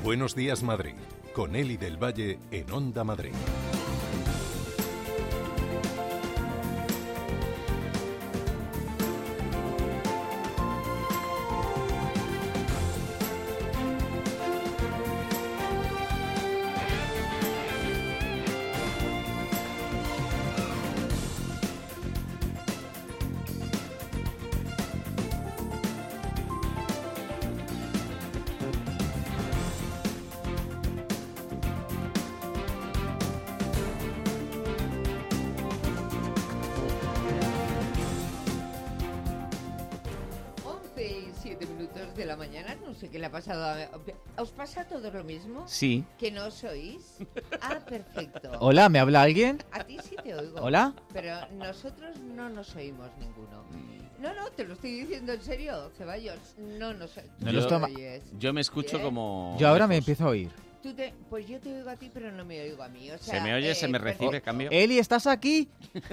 Buenos Días Madrid, con Eli del Valle en Onda Madrid. De la mañana, no sé qué le ha pasado ¿Os pasa todo lo mismo? Sí. ¿Que no os oís? Ah, perfecto. Hola, ¿me habla alguien? A ti sí te oigo. ¿Hola? Pero nosotros no nos oímos ninguno. No, te lo estoy diciendo en serio, Ceballos. No nos oyes. Yo me escucho ¿Bien? como... Yo ahora me empiezo a oír. Pues yo te oigo a ti, pero no me oigo a mí. O sea, ¿Se me oye? ¿Se me recibe? ¿Cambio? Eli, ¿estás aquí?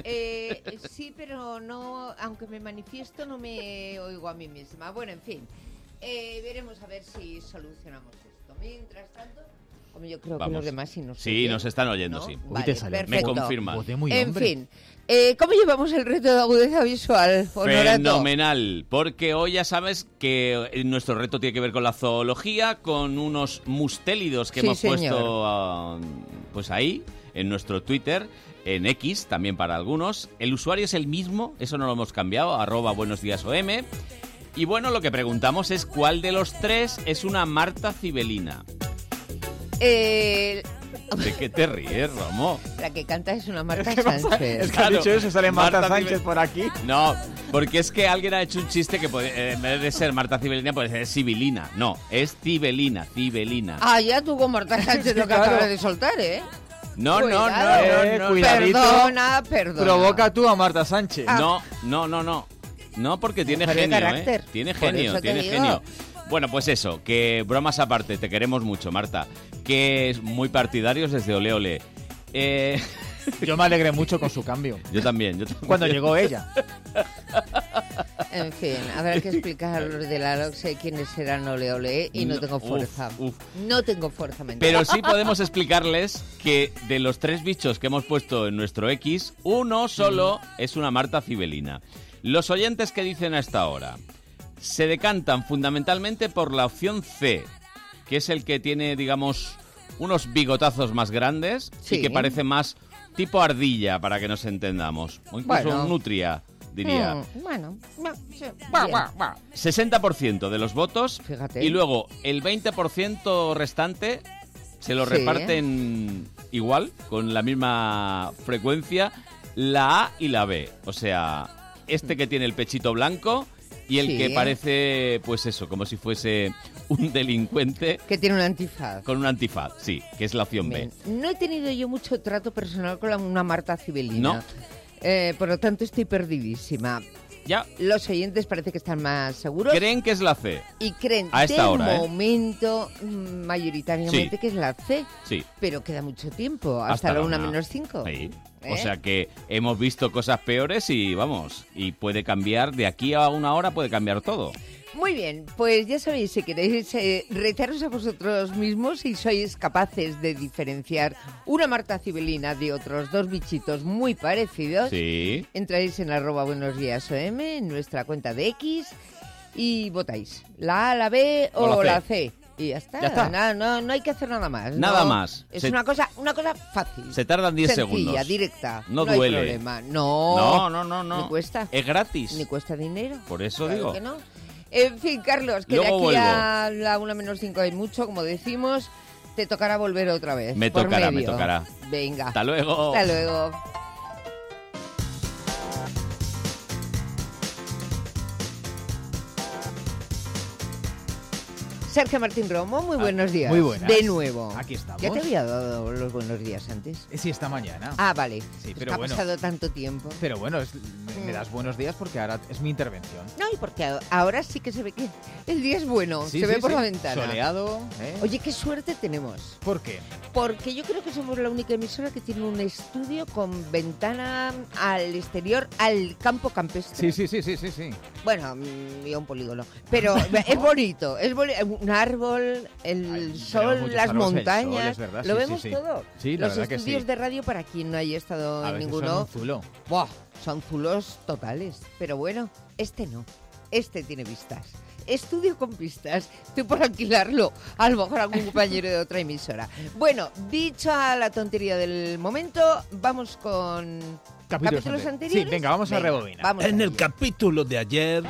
Sí, pero no, aunque me manifiesto, no me oigo a mí misma. Bueno, en fin. Veremos a ver si solucionamos esto. Mientras tanto, como yo creo que los demás sí nos oyen, nos están oyendo, ¿no? Sí. Vale, te sale. Me confirman. En fin, ¿cómo llevamos el reto de agudeza visual, Honorato? Fenomenal, porque hoy ya sabes que nuestro reto tiene que ver con la zoología, con unos mustélidos que hemos puesto pues ahí, en nuestro Twitter, en X, también para algunos. El usuario es el mismo, eso no lo hemos cambiado, @buenosdiasom. Y bueno, lo que preguntamos es ¿cuál de los tres es una Marta Cibelina? ¿De qué te ríes, Romo? La que canta es una Marta Sánchez. Es que ha dicho eso, sale Marta Sánchez por aquí. No, porque es que alguien ha hecho un chiste que en vez de ser Marta Cibelina puede ser Sibilina. No, es Cibelina. Ah, ya tú con Marta Sánchez lo que acabas de soltar, ¿eh? No. Cuidadito. Perdona. Provoca tú a Marta Sánchez. No, porque tiene Mujer de genio, carácter. Tiene Por genio, eso te tiene digo. genio. Bueno, pues eso, que bromas aparte, te queremos mucho, Marta. Que es muy partidarios desde Ole Ole. Yo me alegré mucho con su cambio. Yo también. Cuando llegó ella. En fin, habrá que explicar a los de la LOXE quiénes serán Ole Ole y no tengo fuerza. No tengo fuerza mental. Pero sí podemos explicarles que de los 3 bichos que hemos puesto en nuestro X, uno solo es una Marta Cibelina. Los oyentes que dicen a esta hora se decantan fundamentalmente por la opción C, que es el que tiene, digamos, unos bigotazos más grandes y que parece más tipo ardilla, para que nos entendamos. O incluso nutria, diría. Sí, 60% de los votos. Fíjate. Y luego el 20% restante se lo reparten igual, con la misma frecuencia, la A y la B. O sea, este que tiene el pechito blanco y el que parece, pues eso, como si fuese un delincuente. Que tiene un antifaz. Con un antifaz, sí, que es la opción B. No he tenido yo mucho trato personal con una Marta Cibelina. No. Por lo tanto, estoy perdidísima. Ya. Los oyentes parece que están más seguros. Creen que es la C. Y creen a esta hora, momento mayoritariamente que es la C. Sí. Pero queda mucho tiempo, hasta la 1-5. Sí. O sea que hemos visto cosas peores y vamos, y puede cambiar, de aquí a una hora puede cambiar todo. Muy bien, pues ya sabéis, si queréis retaros a vosotros mismos si sois capaces de diferenciar una Marta Cibelina de otros 2 bichitos muy parecidos, entráis en @buenosdiasom, en nuestra cuenta de X, y votáis la A, la B o la C. Y ya está. No hay que hacer nada más. Nada más. Es una cosa fácil. Se tardan 10 sencilla, segundos. directa. No No duele. hay problema. No. No. Ni cuesta. Es gratis. Ni cuesta dinero. Por eso Claro digo. que no. En fin, Carlos, que Luego de aquí a la 1-5 hay mucho, como decimos. Te tocará volver otra vez. Me tocará. Venga. Hasta luego. Hasta luego. Sergio Martín Romo, muy buenos días. Muy buenas. De nuevo. Aquí estamos. ¿Ya te había dado los buenos días antes? Sí, esta mañana. Ah, vale. Sí, Es pero que bueno. ha pasado tanto tiempo. Pero bueno, me das buenos días porque ahora es mi intervención. No, y porque ahora sí que se ve que el día es bueno. Sí, se ve sí, por sí. la ventana. Soleado. Oye, qué suerte tenemos. ¿Por qué? Porque yo creo que somos la única emisora que tiene un estudio con ventana al exterior, al campo campestre. Sí. Bueno, y a un polígono. Pero es bonito. un árbol, el sol, las montañas, verdad, lo vemos todo. Sí, los estudios de radio, para quien no haya estado en ninguno, son un zulo. ¡Buah! Son zulos totales. Pero bueno, este no. Este tiene vistas. Estudio con pistas. Estoy por alquilarlo. A lo mejor algún compañero de otra emisora. Bueno, dicha la tontería del momento, vamos con capítulos anteriores. Sí, venga, vamos a rebobinar. En el capítulo de ayer...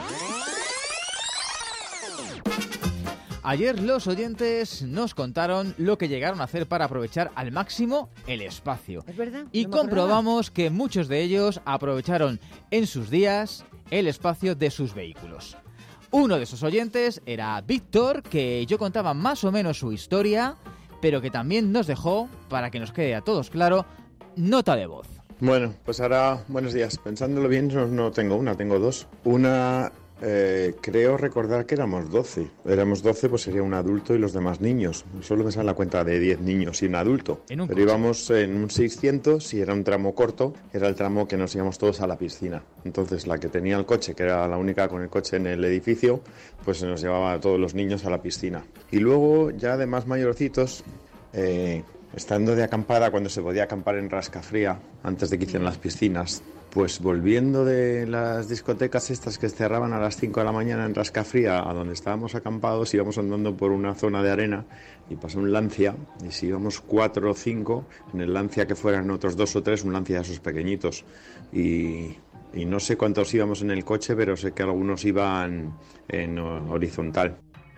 Ayer los oyentes nos contaron lo que llegaron a hacer para aprovechar al máximo el espacio. ¿Es verdad? Y comprobamos que muchos de ellos aprovecharon en sus días el espacio de sus vehículos. Uno de esos oyentes era Víctor, que yo contaba más o menos su historia, pero que también nos dejó, para que nos quede a todos claro, nota de voz. Bueno, pues ahora, buenos días. Pensándolo bien, no tengo una, tengo dos. Una... creo recordar que éramos 12. Éramos 12, pues sería un adulto y los demás niños. Solo me sale la cuenta de 10 niños y un adulto. Pero íbamos en un 600 y era un tramo corto. Era el tramo que nos íbamos todos a la piscina. Entonces la que tenía el coche, que era la única con el coche en el edificio, pues se nos llevaba a todos los niños a la piscina. Y luego, ya de más mayorcitos... estando de acampada cuando se podía acampar en Rascafría, antes de que hicieran las piscinas, pues volviendo de las discotecas estas que cerraban a las 5 de la mañana en Rascafría, a donde estábamos acampados, íbamos andando por una zona de arena y pasó un Lancia, y si íbamos 4 o 5, en el Lancia que fueran otros 2 o 3, un Lancia de esos pequeñitos. Y no sé cuántos íbamos en el coche, pero sé que algunos iban en horizontal.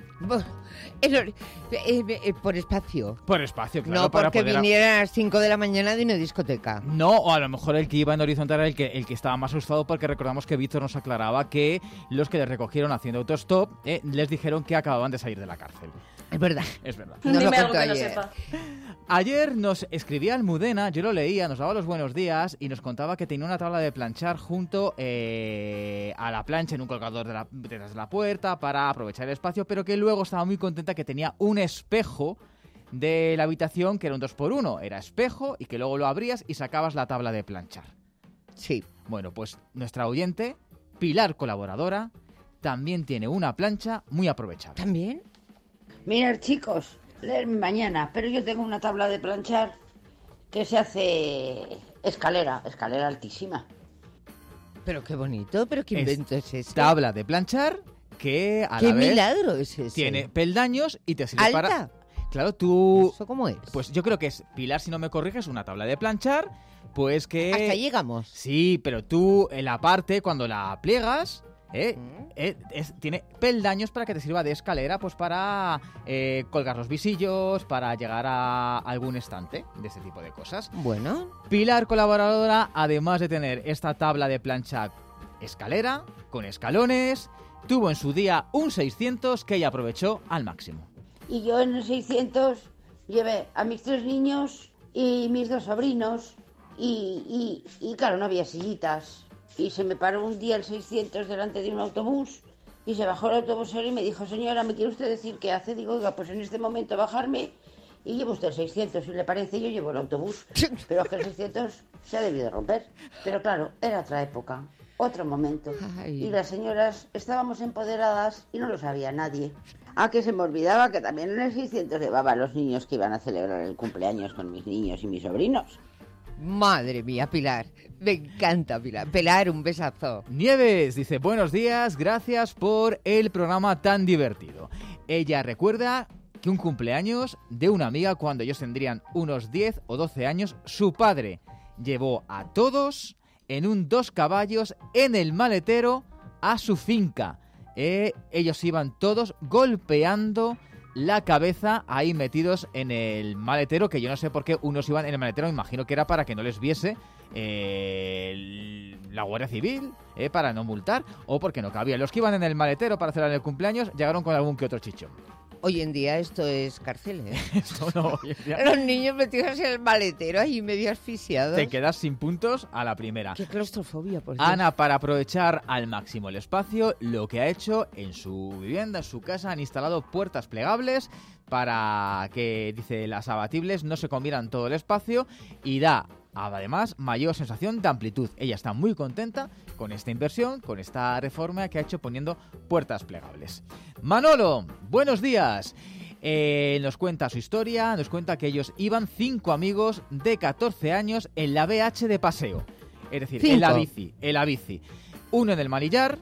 Por espacio. Por espacio, claro. No porque vinieran a las 5 de la mañana de una discoteca. No, o a lo mejor el que iba en horizontal era el que estaba más asustado, porque recordamos que Víctor nos aclaraba que los que les recogieron haciendo autostop les dijeron que acababan de salir de la cárcel. Es verdad. Es verdad. Dime algo que no sepa. Ayer nos escribía Almudena, yo lo leía, nos daba los buenos días y nos contaba que tenía una tabla de planchar junto a la plancha en un colgador detrás de la puerta para aprovechar el espacio, pero que luego estaba muy contenta que tenía un espejo de la habitación que era un 2x1. Era espejo y que luego lo abrías y sacabas la tabla de planchar. Sí. Bueno, pues nuestra oyente, Pilar, colaboradora, también tiene una plancha muy aprovechable. ¿También? Mirad, chicos, leerme mañana, pero yo tengo una tabla de planchar que se hace escalera altísima. Pero qué bonito, pero qué invento es ese. Tabla de planchar que a la vez... ¡Qué milagro es ese! Tiene peldaños y te sirve ¿Alta? para... Claro, tú... ¿Eso cómo es? Pues yo creo que es, Pilar, si no me corriges, una tabla de planchar, pues que... Hasta llegamos. Sí, pero tú en la parte, cuando la pliegas... tiene peldaños para que te sirva de escalera, pues para colgar los visillos, para llegar a algún estante, de ese tipo de cosas. Bueno. Pilar, colaboradora, además de tener esta tabla de plancha escalera, con escalones, tuvo en su día un 600 que ella aprovechó al máximo. Y yo en el 600 llevé a mis 3 niños y mis 2 sobrinos y claro, no había sillitas. Y se me paró un día el 600 delante de un autobús y se bajó el autobusero y me dijo: señora, ¿me quiere usted decir qué hace? Digo, oiga, pues en este momento bajarme y llevo usted el 600, si le parece yo llevo el autobús. Pero es que el 600 se ha debido romper. Pero claro, era otra época, otro momento. Ay. Y las señoras estábamos empoderadas y no lo sabía nadie. Que se me olvidaba que también en el 600 llevaba a los niños que iban a celebrar el cumpleaños con mis niños y mis sobrinos. Madre mía, Pilar. Me encanta, Pilar. Pilar, un besazo. Nieves dice: buenos días, gracias por el programa tan divertido. Ella recuerda que un cumpleaños de una amiga, cuando ellos tendrían unos 10 o 12 años, su padre llevó a todos en un 2 caballos en el maletero a su finca. Ellos iban todos golpeando la cabeza ahí metidos en el maletero, que yo no sé por qué unos iban en el maletero, me imagino que era para que no les viese la Guardia Civil, para no multar, o porque no cabía. Los que iban en el maletero para celebrar el cumpleaños llegaron con algún que otro chichón. Hoy en día esto es cárcel, ¿eh? Esto no, hoy en día... Los niños metidos en el maletero ahí medio asfixiados. Te quedas sin puntos a la primera. Qué claustrofobia, por Dios. Ana, para aprovechar al máximo el espacio, lo que ha hecho en su vivienda, en su casa, han instalado puertas plegables para que, dice, las abatibles no se comieran todo el espacio, y da Además, mayor sensación de amplitud. Ella está muy contenta con esta inversión, con esta reforma que ha hecho poniendo puertas plegables. Manolo, buenos días. Nos cuenta su historia, nos cuenta que ellos iban 5 amigos de 14 años en la BH de paseo. Es decir, en la bici. 1 en el manillar,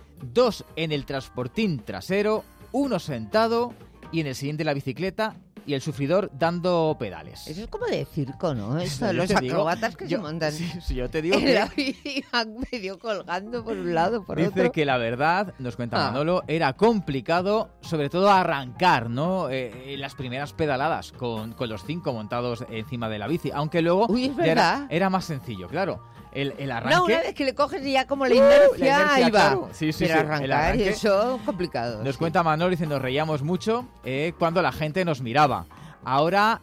2 en el transportín trasero, 1 sentado y en el siguiente la bicicleta y el sufridor dando pedales. Eso es como de circo, ¿no? Esto de los acróbatas que se montan. Sí, yo te digo en que la bici van medio colgando por un lado, por otro. Dice que la verdad, nos cuenta Manolo, era complicado, sobre todo arrancar, ¿no? Las primeras pedaladas con los 5 montados encima de la bici, aunque luego es verdad. Era más sencillo, claro. El arranque... No, una vez que le coges y ya como la inercia, ahí va. Claro. Sí, pero arrancar y eso complicado. Nos cuenta Manolo, dice, nos reíamos mucho cuando la gente nos miraba. Ahora,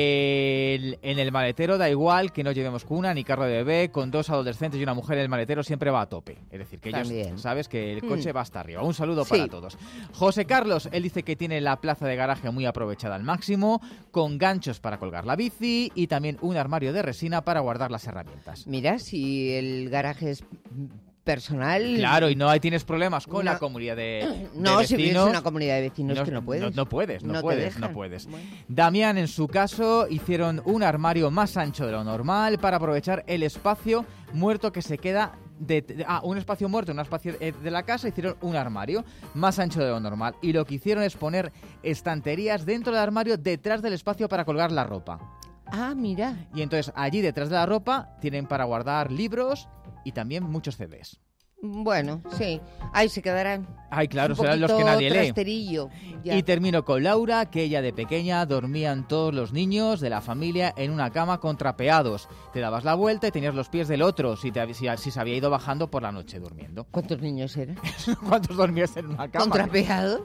en el maletero da igual que no llevemos cuna ni carro de bebé, con 2 adolescentes y una mujer, el maletero siempre va a tope. Es decir, que ellos, sabes que el coche va hasta arriba. Un saludo para todos. José Carlos, él dice que tiene la plaza de garaje muy aprovechada al máximo, con ganchos para colgar la bici y también un armario de resina para guardar las herramientas. Mira, si el garaje es personal... Claro, y no ahí tienes problemas con la comunidad de vecinos. No, si vives en una comunidad de vecinos que no puedes. No puedes. Bueno. Damián, en su caso, hicieron un armario más ancho de lo normal para aprovechar el espacio muerto que se queda... un espacio muerto en un espacio de la casa, hicieron un armario más ancho de lo normal. Y lo que hicieron es poner estanterías dentro del armario detrás del espacio para colgar la ropa. Ah, mira. Y entonces allí detrás de la ropa tienen para guardar libros y también muchos CDs. Bueno, sí. Ahí se quedarán. Ay, claro, serán los que nadie lee. Y termino con Laura, que ella de pequeña dormían todos los niños de la familia en una cama contrapeados. Te dabas la vuelta y tenías los pies del otro si se había ido bajando por la noche durmiendo. ¿Cuántos niños eran? ¿Cuántos dormías en una cama? ¿Contrapeados?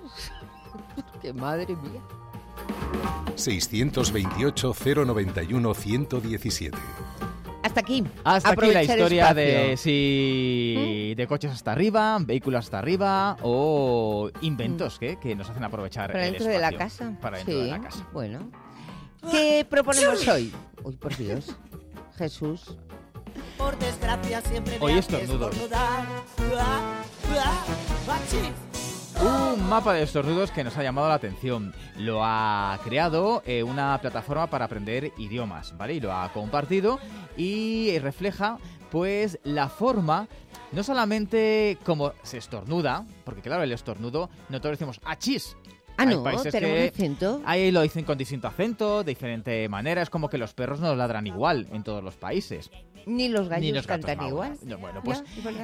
¡Qué madre mía! 628-091-117. Hasta aquí. Hasta aquí la historia de coches hasta arriba, vehículos hasta arriba o inventos que nos hacen aprovechar para el dentro espacio. De la casa. Para dentro de la casa. Bueno. ¿Qué proponemos hoy? Uy, por Dios. Jesús. Por desgracia siempre hoy estornudos. Un mapa de estornudos que nos ha llamado la atención. Lo ha creado una plataforma para aprender idiomas, ¿vale? Y lo ha compartido y refleja, pues, la forma, no solamente como se estornuda, porque claro, el estornudo, no todos decimos ¡achís! Ah, no, tenemos acento. Ahí lo dicen con distinto acento, de diferente manera. Es como que los perros no ladran igual en todos los países. Ni los gallos cantan igual. Bueno, pues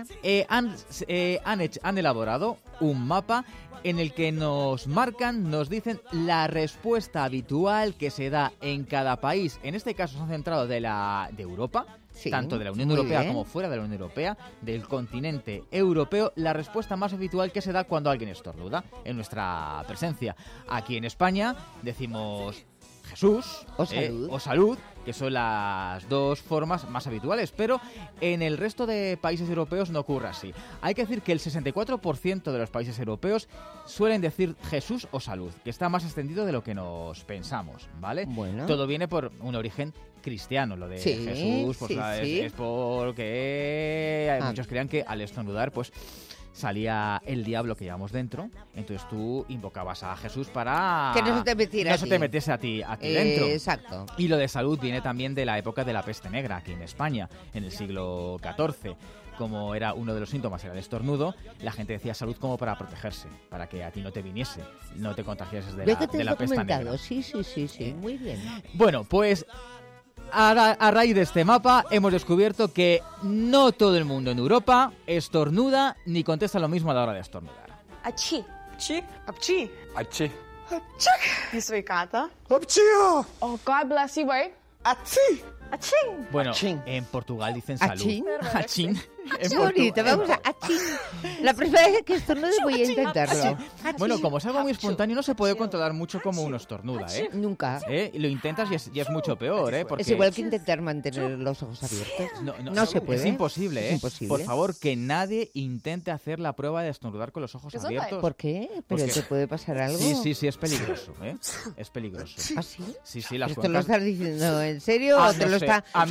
han elaborado un mapa en el que nos marcan, nos dicen la respuesta habitual que se da en cada país. En este caso se han centrado de Europa, tanto de la Unión Europea como fuera de la Unión Europea, del continente europeo, la respuesta más habitual que se da cuando alguien estornuda en nuestra presencia. Aquí en España decimos Jesús o salud, que son las dos formas más habituales, pero en el resto de países europeos no ocurre así. Hay que decir que el 64% de los países europeos suelen decir Jesús o salud, que está más extendido de lo que nos pensamos, ¿vale? Bueno. Todo viene por un origen cristiano, lo de Jesús, pues es porque muchos creían que al estornudar, pues salía el diablo que llevamos dentro, entonces tú invocabas a Jesús para que no se te metiese a ti dentro. Exacto. Y lo de salud viene también de la época de la peste negra aquí en España, en el siglo XIV. Como era uno de los síntomas, era el estornudo, la gente decía salud como para protegerse, para que a ti no te viniese, no te contagiases de la peste negra. Sí, muy bien. Bueno, pues a raíz de este mapa hemos descubierto que no todo el mundo en Europa estornuda ni contesta lo mismo a la hora de estornudar. Achí. Achí. Achí. Achí. Je sveicata. Achío. Oh, God bless you, boy. Achí. Achín. Bueno, achín. En Portugal dicen salud. Achín. Achín. Qué bonito, vamos a achín. La primera vez que estornude voy a intentarlo. Achín. Bueno, como es algo muy espontáneo, no se puede controlar mucho como uno estornuda, ¿eh? Nunca. Lo intentas y es mucho peor, ¿eh? Porque es igual que intentar mantener los ojos abiertos. No se puede. Es imposible, ¿eh? Imposible. Por favor, que nadie intente hacer la prueba de estornudar con los ojos abiertos. ¿Por qué? ¿Pero te puede pasar algo? Sí, es peligroso, ¿eh? Es peligroso. ¿Ah, sí? Sí, las ¿Esto lo estás diciendo en serio o te lo está...?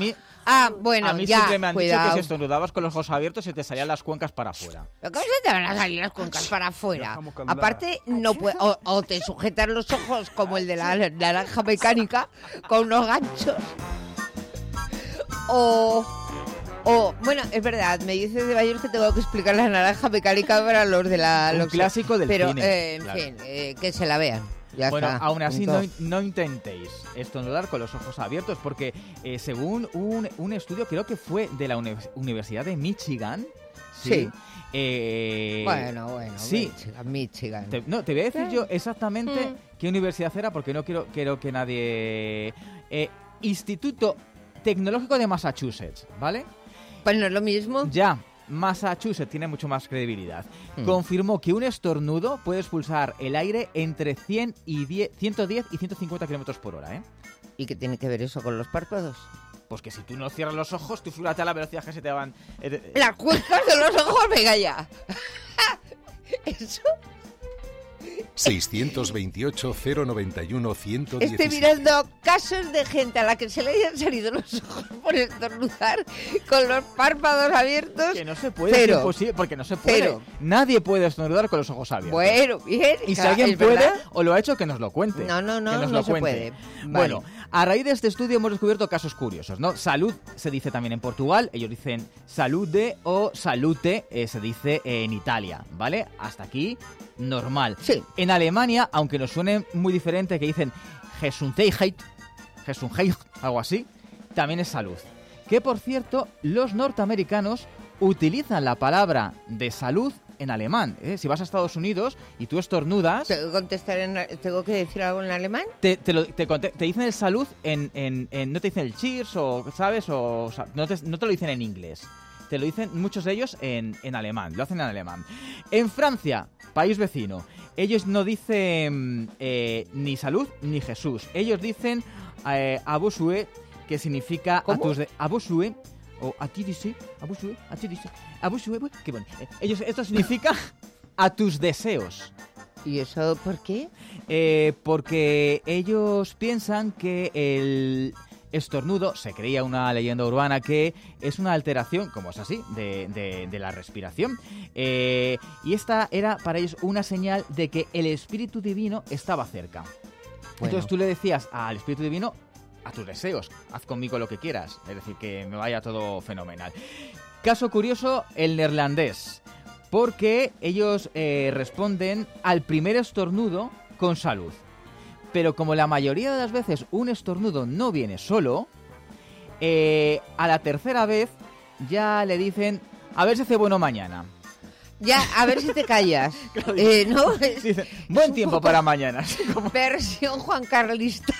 Bueno, a mí ya, siempre me han dicho cuidado. que si estornudabas con los ojos abiertos se te salían las cuencas para afuera. ¿Cómo se te van a salir las cuencas para afuera? Aparte, no puede, o te sujetan los ojos como el de la naranja mecánica con unos ganchos. Bueno, es verdad, me dice de Bayos que tengo que explicar la naranja mecánica para los de la... Un clásico del pero, cine. En Claro. fin, que se la vean. Ya Bueno, está, aún así punto. no intentéis estornudar con los ojos abiertos porque según un estudio, creo que fue de la Universidad de Michigan. Sí. Bueno, sí. Michigan. Te voy a decir yo exactamente qué universidad era porque no quiero que nadie... Instituto Tecnológico de Massachusetts, ¿vale? Pues no es lo mismo. Ya, Massachusetts tiene mucho más credibilidad. Confirmó que un estornudo puede expulsar el aire entre 110 y 150 kilómetros por hora, ¿eh? ¿Y qué tiene que ver eso con los párpados? Pues que si tú no cierras los ojos, tú fíjate a la velocidad que se te van... Las cuencas de los ojos, venga ya. Eso... 628-091-116. Estoy mirando casos de gente a la que se le hayan salido los ojos por estornudar con los párpados abiertos. Que no se puede, Cero. es imposible, porque no se puede. Cero. Nadie puede estornudar con los ojos abiertos. Bueno, bien. Y si claro, alguien ¿es puede verdad? o lo ha hecho, que nos lo cuente. No, Que nos no lo se cuente. puede. Vale. Bueno, a raíz de este estudio hemos descubierto casos curiosos, ¿no? Salud se dice también en Portugal, ellos dicen salude o salute, se dice en Italia, ¿vale? Hasta aquí, normal. Sí. En Alemania, aunque nos suene muy diferente, que dicen Gesundheit, algo así, también es salud. Que, por cierto, los norteamericanos utilizan la palabra de salud en alemán. Si vas a Estados Unidos y tú estornudas... ¿Tengo que decir algo en alemán? Te dicen el salud no te dicen el cheers o, ¿sabes? No te lo dicen en inglés. Te lo dicen muchos de ellos en alemán. Lo hacen en alemán. En Francia, país vecino, ellos no dicen ni salud ni Jesús. Ellos dicen Abusue, que significa Abusue. O a ti dice, Abusue, qué bueno. Esto significa a tus deseos. ¿Y eso por qué? Porque ellos piensan que el estornudo, se creía una leyenda urbana que es una alteración, como es así, de la respiración. Y esta era para ellos una señal de que el Espíritu Divino estaba cerca. Bueno. Entonces tú le decías al Espíritu Divino, a tus deseos, haz conmigo lo que quieras, es decir, que me vaya todo fenomenal. Caso curioso, el neerlandés, porque ellos responden al primer estornudo con salud. Pero como la mayoría de las veces un estornudo no viene solo, a la tercera vez ya le dicen, a ver si hace bueno mañana. Ya, a ver si te callas. ¿No? Dicen, buen tiempo para mañana. Versión Juan Carlista.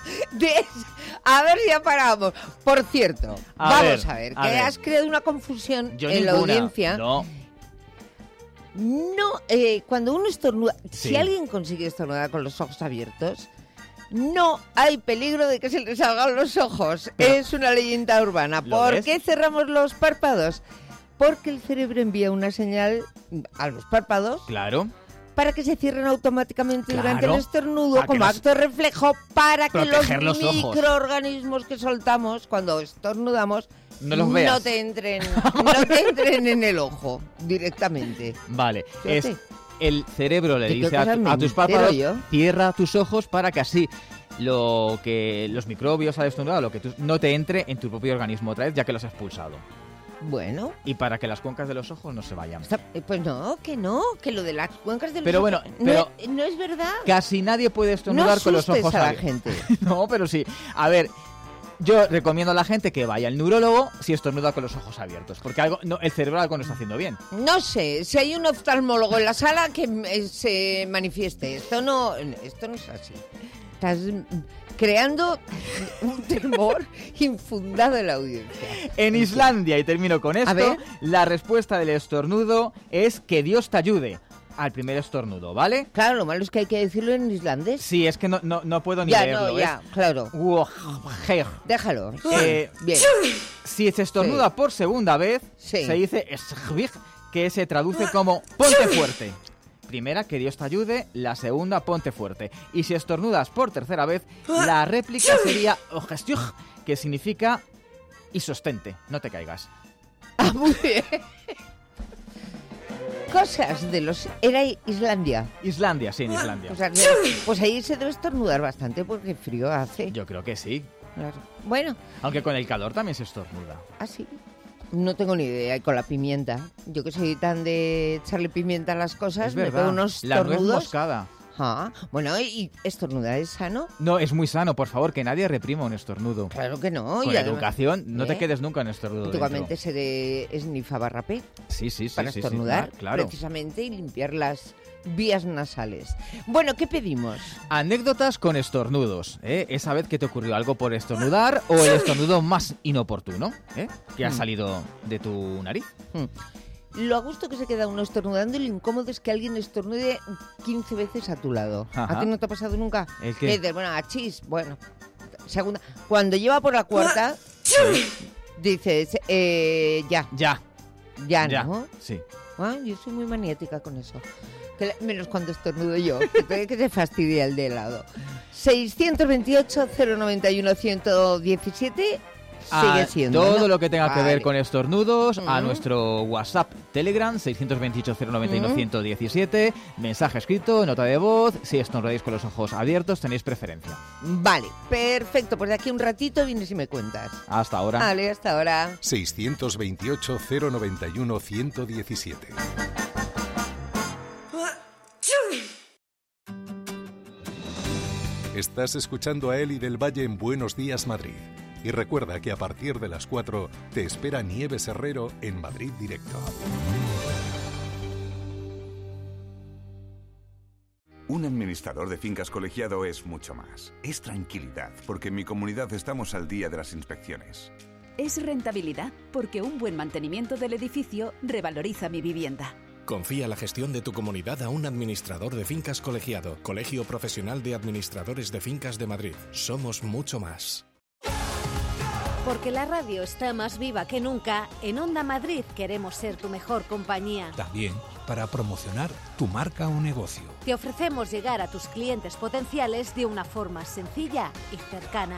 A ver si ya paramos. Por cierto, vamos a ver, que has creado una confusión en la audiencia. No, cuando uno estornuda, sí. Si alguien consigue estornudar con los ojos abiertos, no hay peligro de que se le salgan los ojos. Pero, es una leyenda urbana. ¿Por qué cerramos los párpados? Porque el cerebro envía una señal a los párpados. Claro. Para que se cierren automáticamente durante Claro. el estornudo, como acto acto-reflejo, para que los microorganismos que soltamos cuando estornudamos no te entren en el ojo directamente. Vale, Fíjate. El cerebro le dice a tus párpados, cierra tus ojos para que así los microbios al estornudar, lo que no te entre en tu propio organismo otra vez, ya que los has expulsado. Bueno. Y para que las cuencas de los ojos no se vayan. Pues no, que lo de las cuencas de los pero ojos... Bueno, no es verdad. Casi nadie puede estornudar con los ojos a la abiertos. gente. No, pero sí. A ver, yo recomiendo a la gente que vaya al neurólogo si estornuda con los ojos abiertos, porque el cerebro algo no está haciendo bien. No sé, si hay un oftalmólogo en la sala que se manifieste. Esto no es así. Estás creando un temor infundado en la audiencia. En Islandia, y termino con esto, la respuesta del estornudo es que Dios te ayude al primer estornudo, ¿vale? Claro, lo malo es que hay que decirlo en islandés. Sí, es que no puedo ni leerlo. Claro. Déjalo. Bien. Si se estornuda por segunda vez, se dice "skvig", que se traduce como ponte fuerte. Primera, que Dios te ayude. La segunda, ponte fuerte. Y si estornudas por tercera vez, la réplica sería "ojestjug", que significa y sostente, no te caigas. Ah, muy bien. Cosas de los... Era Islandia. Islandia, sí, en Islandia. Pues ahí se debe estornudar bastante porque frío hace. Yo creo que sí. Claro. Bueno. Aunque con el calor también se estornuda. ¿Ah, sí? No tengo ni idea. Y con la pimienta. Yo que soy tan de echarle pimienta a las cosas, es me verdad. pego unos la tornudos. nuez moscada. Ah, bueno, ¿y estornudar es sano? No, es muy sano, por favor, que nadie reprima un estornudo. Claro que no. Con y educación, no te quedes nunca en estornudo. Antiguamente se esnifaba rapé. Sí, para estornudar, claro. precisamente, y limpiar las vías nasales. Bueno, ¿qué pedimos? Anécdotas con estornudos. Esa vez que te ocurrió algo por estornudar o el estornudo más inoportuno que ha salido de tu nariz. Lo a gusto que se queda uno estornudando y lo incómodo es que alguien estornude 15 veces a tu lado. Ajá. ¿A ti no te ha pasado nunca? ¿El qué? Dices, bueno, achis, bueno. Segunda. Cuando lleva por la cuarta, dices, ya. Ya, ¿no? Sí. Ah, yo soy muy maniática con eso. Menos cuando estornudo yo, que se fastidia el de lado. 628-091-117 sigue siendo, todo ¿no? lo que tenga que ver con estornudos, a nuestro WhatsApp, Telegram, 628-091-117, mensaje escrito, nota de voz, si estornudáis con los ojos abiertos, tenéis preferencia. Vale, perfecto, pues de aquí a un ratito vienes y me cuentas. Hasta ahora. Vale, hasta ahora. 628-091-117. Estás escuchando a Eli del Valle en Buenos Días, Madrid. Y recuerda que a partir de las 4 te espera Nieves Herrero en Madrid Directo. Un administrador de fincas colegiado es mucho más. Es tranquilidad, porque en mi comunidad estamos al día de las inspecciones. Es rentabilidad, porque un buen mantenimiento del edificio revaloriza mi vivienda. Confía la gestión de tu comunidad a un administrador de fincas colegiado. Colegio Profesional de Administradores de Fincas de Madrid. Somos mucho más. Porque la radio está más viva que nunca, en Onda Madrid queremos ser tu mejor compañía. También para promocionar tu marca o negocio. Te ofrecemos llegar a tus clientes potenciales de una forma sencilla y cercana.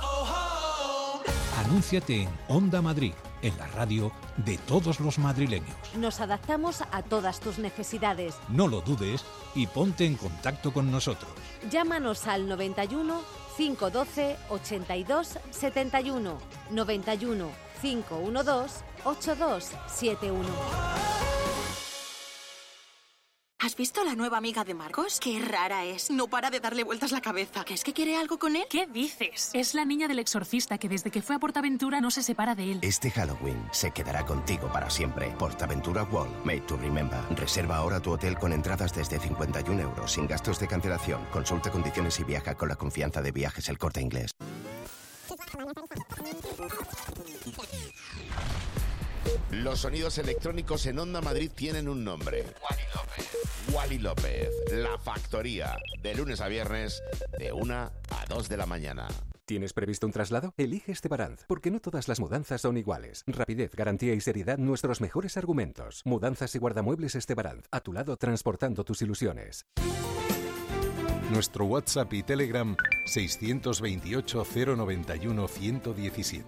Anúnciate en Onda Madrid, en la radio de todos los madrileños. Nos adaptamos a todas tus necesidades. No lo dudes y ponte en contacto con nosotros. Llámanos al 91 512 82 71, 91 512 8271. ¿Has visto la nueva amiga de Marcos? Qué rara es. No para de darle vueltas la cabeza. ¿Crees que quiere algo con él? ¿Qué dices? Es la niña del exorcista que desde que fue a Portaventura no se separa de él. Este Halloween se quedará contigo para siempre. Portaventura World, made to remember. Reserva ahora tu hotel con entradas desde 51 euros, sin gastos de cancelación. Consulta condiciones y viaja con la confianza de Viajes El Corte Inglés. Los sonidos electrónicos en Onda Madrid tienen un nombre. Wally López, La Factoría, de lunes a viernes, de 1 a 2 de la mañana. ¿Tienes previsto un traslado? Elige Estebaranz, porque no todas las mudanzas son iguales. Rapidez, garantía y seriedad, nuestros mejores argumentos. Mudanzas y guardamuebles Estebaranz, a tu lado transportando tus ilusiones. Nuestro WhatsApp y Telegram 628-091-117.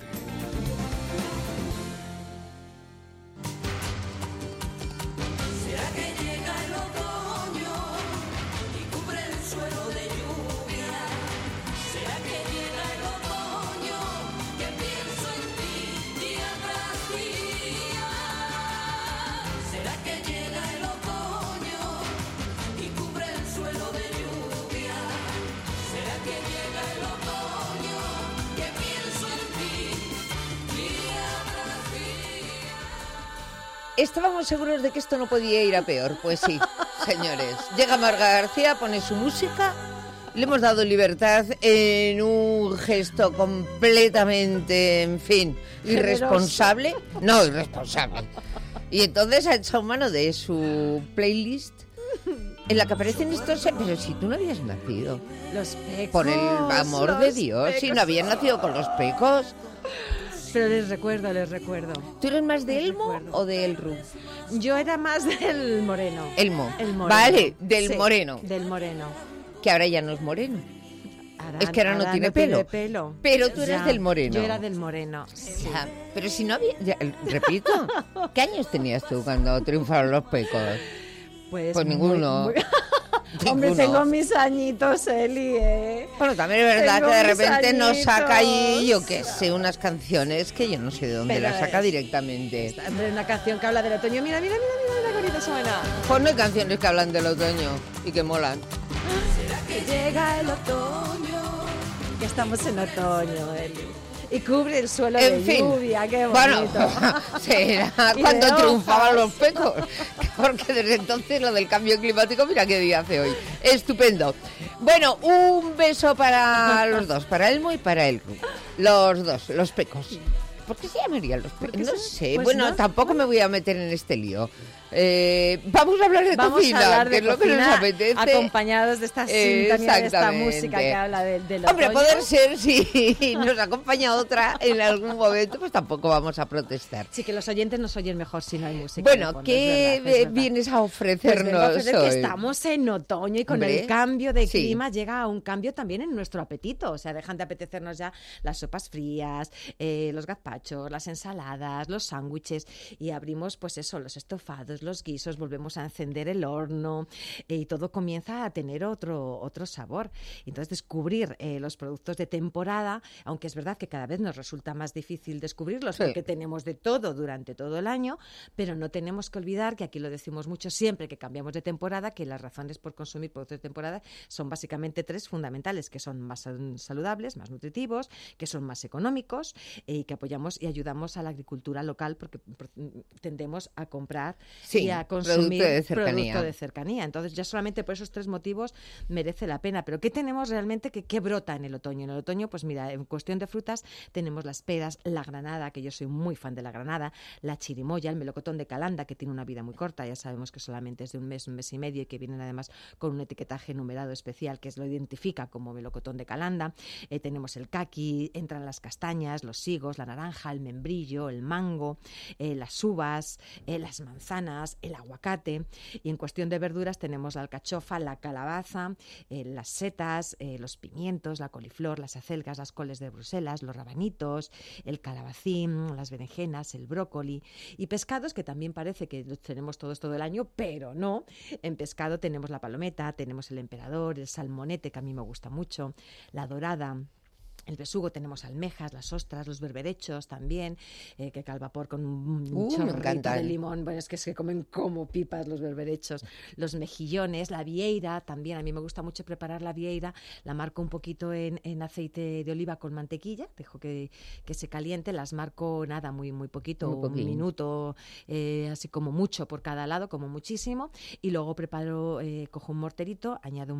Estábamos seguros de que esto no podía ir a peor. Pues sí, señores. Llega Marga García, pone su música. Le hemos dado libertad en un gesto completamente, en fin, irresponsable. No, irresponsable. Y entonces ha echado mano de su playlist en la que aparecen estos... Pero si tú no habías nacido. Los pecos. Por el amor de Dios, si no habías nacido con los pecos... Pero les recuerdo. ¿Tú eres más de Elmo o de Elru? Yo era más del Moreno. Elmo. El Moreno. Vale, del Sí, Moreno. del Moreno. Que ahora ya no es moreno. Es que ahora no tiene pelo. Pero tú eres del moreno. Yo era del moreno. Sí. O sea, pero si no había... repito, ¿qué años tenías tú cuando triunfaron los pecos? Pues ninguno. Hombre, tengo mis añitos, Eli, Bueno, también es verdad que de repente nos saca ahí, yo qué sé, unas canciones que yo no sé de dónde las saca directamente. Hombre, una canción que habla del otoño. Mira, qué bonita suena. Pues no hay canciones que hablan del otoño y que molan. ¿Será que llega el otoño? Que estamos en otoño, Eli. Y cubre el suelo de lluvia, qué bonito. Bueno, será cuando triunfaban los pecos, porque desde entonces lo del cambio climático, mira qué día hace hoy. Estupendo. Bueno, un beso para los dos, para Elmo y para Elru. Los dos, los pecos. ¿Por qué se llamarían los pecos? No sé. Pues bueno, tampoco me voy a meter en este lío. Vamos a hablar de cocina, que es lo que nos apetece. Acompañados de esta sintonía, de esta música que habla del otoño. Hombre, poder ser, si nos acompaña otra en algún momento, pues tampoco vamos a protestar. Sí, que los oyentes nos oyen mejor si no hay música. Bueno, ¿qué vienes a ofrecernos pues vengo a hoy? Que estamos en otoño y con el cambio de clima llega un cambio también en nuestro apetito. O sea, dejan de apetecernos ya las sopas frías, los gazpachos, las ensaladas, los sándwiches y abrimos, pues eso, los estofados, los guisos, volvemos a encender el horno y todo comienza a tener otro sabor. Entonces, descubrir los productos de temporada, aunque es verdad que cada vez nos resulta más difícil descubrirlos porque tenemos de todo durante todo el año, pero no tenemos que olvidar que aquí lo decimos mucho siempre que cambiamos de temporada, que las razones por consumir productos de temporada son básicamente 3 fundamentales, que son más saludables, más nutritivos, que son más económicos y que apoyamos y ayudamos a la agricultura local porque tendemos a comprar y a consumir producto de cercanía. Entonces, ya solamente por esos 3 motivos merece la pena. Pero ¿qué tenemos realmente que brota en el otoño? En el otoño, pues mira, en cuestión de frutas tenemos las peras, la granada, que yo soy muy fan de la granada, la chirimoya, el melocotón de Calanda, que tiene una vida muy corta, ya sabemos que solamente es de un mes y medio y que vienen además con un etiquetaje numerado especial que lo identifica como melocotón de Calanda. Tenemos el caqui, entran las castañas, los higos, la naranja, el membrillo, el mango, las uvas, las manzanas, el aguacate, y en cuestión de verduras tenemos la alcachofa, la calabaza, las setas, los pimientos, la coliflor, las acelgas, las coles de Bruselas, los rabanitos, el calabacín, las berenjenas, el brócoli, y pescados que también parece que los tenemos todos todo el año, pero no. En pescado tenemos la palometa, tenemos el emperador, el salmonete, que a mí me gusta mucho, la dorada, el besugo, tenemos almejas, las ostras, los berberechos también, que al vapor con un chorrito de limón. Bueno, es que se comen como pipas los berberechos. Los mejillones, la vieira también. A mí me gusta mucho preparar la vieira. La marco un poquito en aceite de oliva con mantequilla. Dejo que se caliente. Las marco nada, muy poquito, un minuto, así como mucho por cada lado, como muchísimo. Y luego preparo, cojo un morterito, añado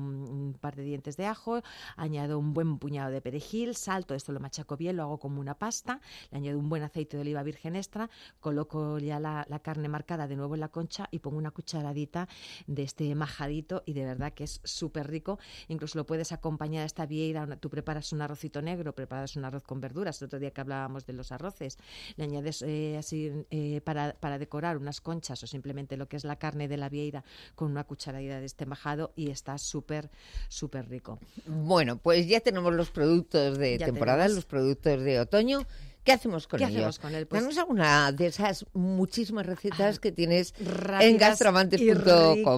un par de dientes de ajo, añado un buen puñado de perejil, salto, esto lo machaco bien, lo hago como una pasta, le añado un buen aceite de oliva virgen extra, coloco ya la carne marcada de nuevo en la concha y pongo una cucharadita de este majadito y de verdad que es súper rico. Incluso lo puedes acompañar a esta vieira, tú preparas un arrocito negro, preparas un arroz con verduras, el otro día que hablábamos de los arroces, le añades así para decorar unas conchas o simplemente lo que es la carne de la vieira con una cucharadita de este majado y está súper rico. Bueno, pues ya tenemos los productos de temporada, los productos de otoño. ¿Qué hacemos con ellos? Hacemos con él? Pues, danos alguna de esas muchísimas recetas que tienes en gastroamantes.com.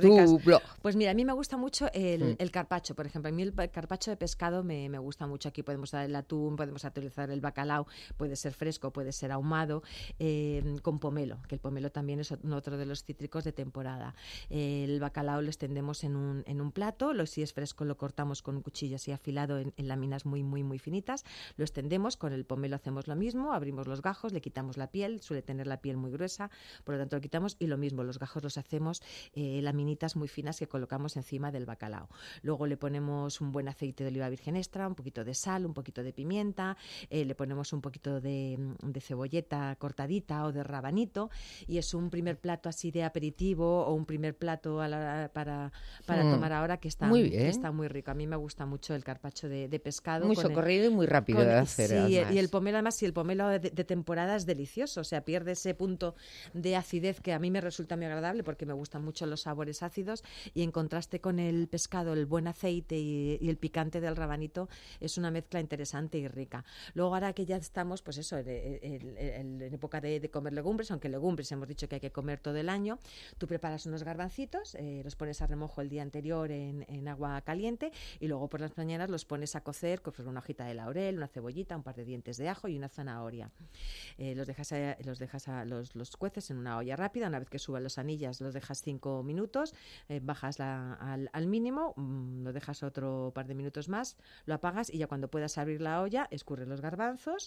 Pues mira, a mí me gusta mucho el carpaccio, por ejemplo. A mí el carpaccio de pescado me gusta mucho. Aquí podemos dar el atún, podemos utilizar el bacalao, puede ser fresco, puede ser ahumado, con pomelo, que el pomelo también es otro de los cítricos de temporada. El bacalao lo extendemos en un plato, si es fresco lo cortamos con un cuchillo así afilado en láminas muy finitas, lo extendemos, con el pomelo hacemos lo mismo, abrimos los gajos, le quitamos la piel, suele tener la piel muy gruesa, por lo tanto lo quitamos y lo mismo, los gajos los hacemos laminitas muy finas que colocamos encima del bacalao. Luego le ponemos un buen aceite de oliva virgen extra, un poquito de sal, un poquito de pimienta, le ponemos un poquito de cebolleta cortadita o de rabanito y es un primer plato así de aperitivo o un primer plato para tomar ahora que está muy rico. A mí me gusta mucho el carpaccio de pescado. Muy socorrido y muy rápido de hacer. Sí, y el pomelo además si el pomelo de temporada es delicioso, o sea, pierde ese punto de acidez que a mí me resulta muy agradable porque me gustan mucho los sabores ácidos, y en contraste con el pescado, el buen aceite y el picante del rabanito es una mezcla interesante y rica. Luego, ahora que ya estamos, pues eso, en época de comer legumbres, aunque legumbres hemos dicho que hay que comer todo el año, tú preparas unos garbancitos, los pones a remojo el día anterior en agua caliente, y luego por las mañanas los pones a cocer con una hojita de laurel, una cebollita, un par de dientes de ajo y una zanahoria. Los cueces en una olla rápida. Una vez que suban los anillas, los dejas 5 minutos, bajas al mínimo, lo dejas otro par de minutos más, lo apagas y ya cuando puedas abrir la olla, escurres los garbanzos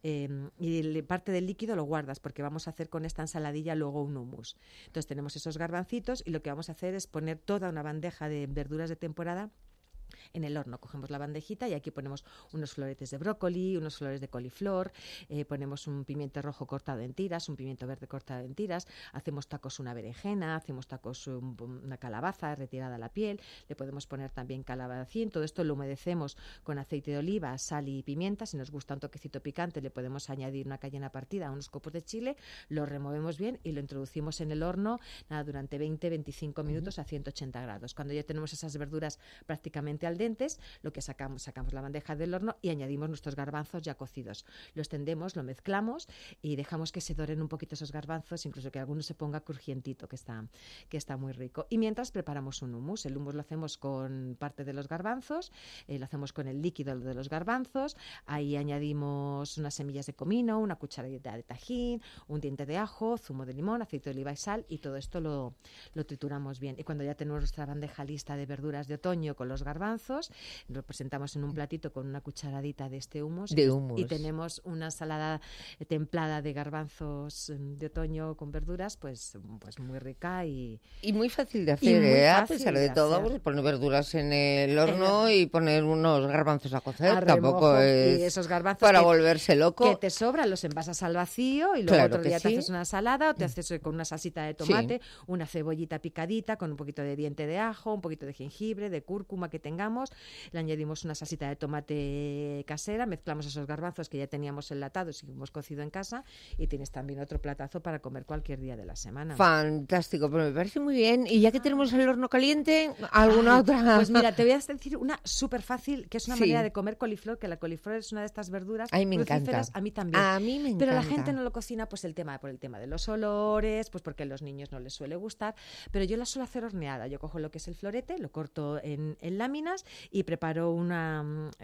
y parte del líquido lo guardas, porque vamos a hacer con esta ensaladilla luego un hummus. Entonces tenemos esos garbancitos y lo que vamos a hacer es poner toda una bandeja de verduras de temporada en el horno. Cogemos la bandejita y aquí ponemos unos floretes de brócoli, unos flores de coliflor, ponemos un pimiento rojo cortado en tiras, un pimiento verde cortado en tiras, hacemos tacos una berenjena, hacemos tacos una calabaza retirada la piel, le podemos poner también calabacín. Todo esto lo humedecemos con aceite de oliva, sal y pimienta. Si nos gusta un toquecito picante, le podemos añadir una cayena partida, unos copos de chile, lo removemos bien y lo introducimos en el horno durante 20-25 minutos a 180 grados. Cuando ya tenemos esas verduras prácticamente al dentes, lo que sacamos la bandeja del horno y añadimos nuestros garbanzos ya cocidos. Los tendemos, lo mezclamos y dejamos que se doren un poquito esos garbanzos, incluso que alguno se ponga crujientito, que está muy rico. Y mientras preparamos un hummus. El hummus lo hacemos con parte de los garbanzos, lo hacemos con el líquido de los garbanzos, ahí añadimos unas semillas de comino, una cucharadita de tajín, un diente de ajo, zumo de limón, aceite de oliva y sal, y todo esto lo trituramos bien. Y cuando ya tenemos nuestra bandeja lista de verduras de otoño con los garbanzos, lo presentamos en un platito con una cucharadita de este hummus. Y tenemos una ensalada templada de garbanzos de otoño con verduras, pues muy rica y muy fácil de hacer, a pesar de todo, pues, poner verduras en el horno y poner unos garbanzos a cocer, tampoco es esos garbanzos para volverse loco. Que te sobran, los envasas al vacío y luego otro día te haces una ensalada o te haces con una salsita de tomate, una cebollita picadita con un poquito de diente de ajo, un poquito de jengibre, de cúrcuma que tengamos, le añadimos una salsita de tomate casera, mezclamos esos garbanzos que ya teníamos enlatados y hemos cocido en casa, y tienes también otro platazo para comer cualquier día de la semana. Fantástico, pero me parece muy bien. Y ya que tenemos el horno caliente, ¿alguna otra? Pues mira, te voy a decir una súper fácil, que es una manera de comer coliflor, que la coliflor es una de estas verduras crucíferas. A mí también. A mí me encanta. Pero la gente no lo cocina por el tema de los olores, pues porque a los niños no les suele gustar, pero yo la suelo hacer horneada. Yo cojo lo que es el florete, lo corto en láminas y preparo una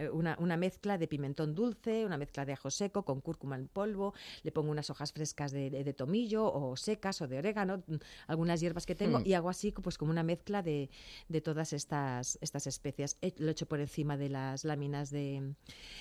mezcla de pimentón dulce, una mezcla de ajo seco con cúrcuma en polvo, le pongo unas hojas frescas de tomillo o secas o de orégano, algunas hierbas que tengo, y hago así pues como una mezcla de todas estas especias. Lo echo por encima de las láminas de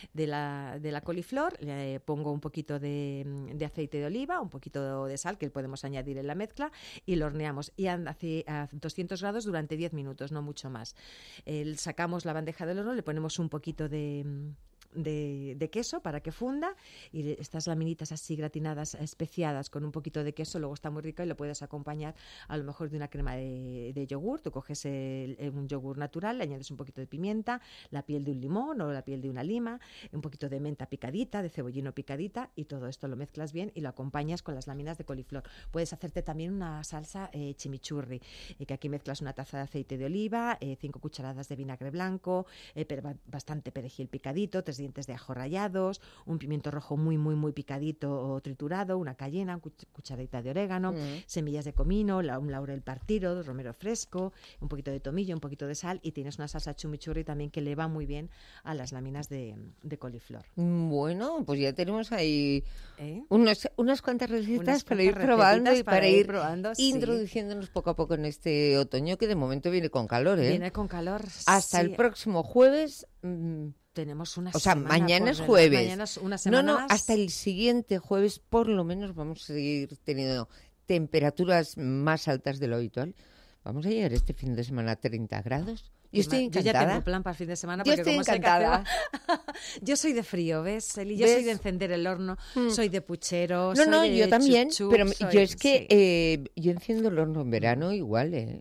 la coliflor, le pongo un poquito de aceite de oliva, un poquito de sal que podemos añadir en la mezcla, y lo horneamos y a 200 grados durante 10 minutos, no mucho más. Sacamos la bandeja del horno, le ponemos un poquito de queso para que funda, y estas laminitas así gratinadas, especiadas con un poquito de queso, luego está muy rica y lo puedes acompañar a lo mejor de una crema de yogur. Tú coges un yogur natural, le añades un poquito de pimienta, la piel de un limón o la piel de una lima, un poquito de menta picadita, de cebollino picadita, y todo esto lo mezclas bien y lo acompañas con las láminas de coliflor. Puedes hacerte también una salsa chimichurri, que aquí mezclas una taza de aceite de oliva, 5 cucharadas de vinagre blanco, bastante perejil picadito, 3 dientes de ajo rallados, un pimiento rojo muy muy muy picadito o triturado, una cayena, una cucharadita de orégano, semillas de comino, un laurel partido, romero fresco, un poquito de tomillo, un poquito de sal, y tienes una salsa chimichurri también que le va muy bien a las láminas de coliflor. Bueno, pues ya tenemos ahí unas cuantas recetas para ir probando y para ir introduciéndonos poco a poco en este otoño, que de momento viene con calor, ¿eh? Viene con calor. Hasta el próximo jueves. Tenemos una semana. O sea, mañana es jueves. Mañana es una semana más. Hasta el siguiente jueves por lo menos vamos a seguir teniendo temperaturas más altas de lo habitual. Vamos a llegar este fin de semana a 30 grados. Yo estoy encantada. Yo ya tengo plan para el fin de semana. Yo estoy encantada. Yo soy de frío, ¿ves, Eli? Yo soy de encender el horno, soy de puchero, yo también, pero yo es que yo enciendo el horno en verano igual, ¿eh?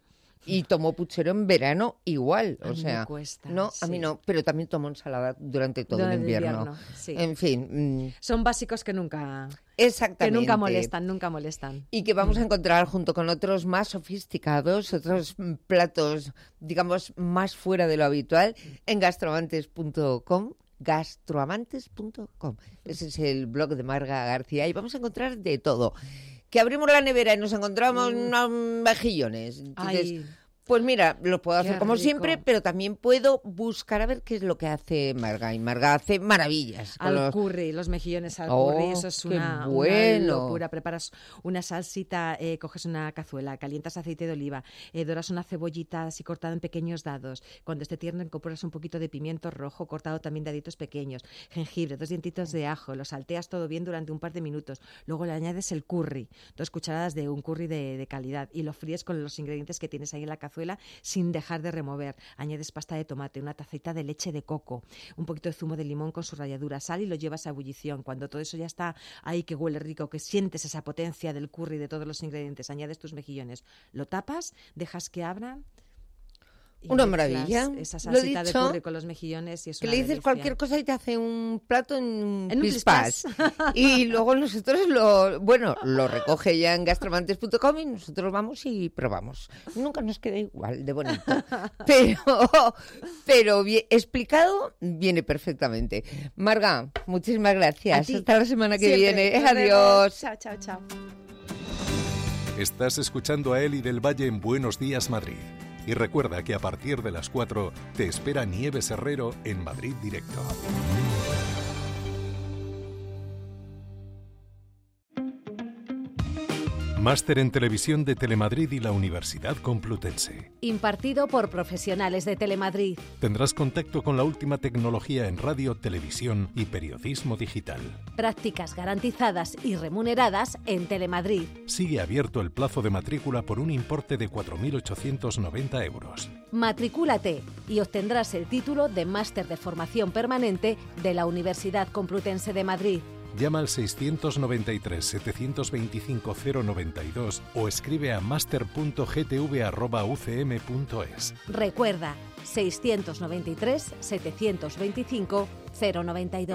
Y tomo puchero en verano igual, A o mí sea, me cuesta, no, a mí sí. no, pero también tomo ensalada durante todo el invierno. Sí. En fin, son básicos que nunca exactamente. Que nunca molestan. Y que vamos a encontrar junto con otros más sofisticados, otros platos, digamos, más fuera de lo habitual, en gastroamantes.com. Gastroamantes.com. Ese es el blog de Marga García y vamos a encontrar de todo. Que abrimos la nevera y nos encontramos unos mejillones. Entonces, pues mira, lo puedo hacer como siempre, pero también puedo buscar a ver qué es lo que hace Marga. Y Marga hace maravillas. Curry, los mejillones al curry, eso es una locura. Preparas una salsita, coges una cazuela, calientas aceite de oliva, doras una cebollita así cortada en pequeños dados. Cuando esté tierno incorporas un poquito de pimiento rojo cortado también daditos pequeños, jengibre, 2 dientitos de ajo, lo salteas todo bien durante un par de minutos. Luego le añades el curry, 2 cucharadas de un curry de calidad y lo fríes con los ingredientes que tienes ahí en la cazuela sin dejar de remover. Añades pasta de tomate, una tacita de leche de coco, un poquito de zumo de limón con su ralladura, sal y lo llevas a ebullición. Cuando todo eso ya está ahí, que huele rico, que sientes esa potencia del curry, de todos los ingredientes, añades tus mejillones, lo tapas, dejas que abran. Una maravilla. Esa salsita de curry con los mejillones y es que una le dices delicia. Cualquier cosa y te hace un plato en un pispás. Y luego nosotros lo recoge ya en gastroamantes.com y nosotros vamos y probamos. Nunca nos queda igual de bonito. Pero bien explicado, viene perfectamente. Marga, muchísimas gracias. Hasta la semana que viene. Adiós. Chao, chao, chao. Estás escuchando a Eli del Valle en Buenos Días, Madrid. Y recuerda que a partir de las 4 te espera Nieves Herrero en Madrid Directo. Máster en Televisión de Telemadrid y la Universidad Complutense. Impartido por profesionales de Telemadrid. Tendrás contacto con la última tecnología en radio, televisión y periodismo digital. Prácticas garantizadas y remuneradas en Telemadrid. Sigue abierto el plazo de matrícula por un importe de 4.890 euros. Matricúlate y obtendrás el título de Máster de Formación Permanente de la Universidad Complutense de Madrid. Llama al 693-725-092 o escribe a master.gtv@ucm.es. Recuerda, 693-725-092.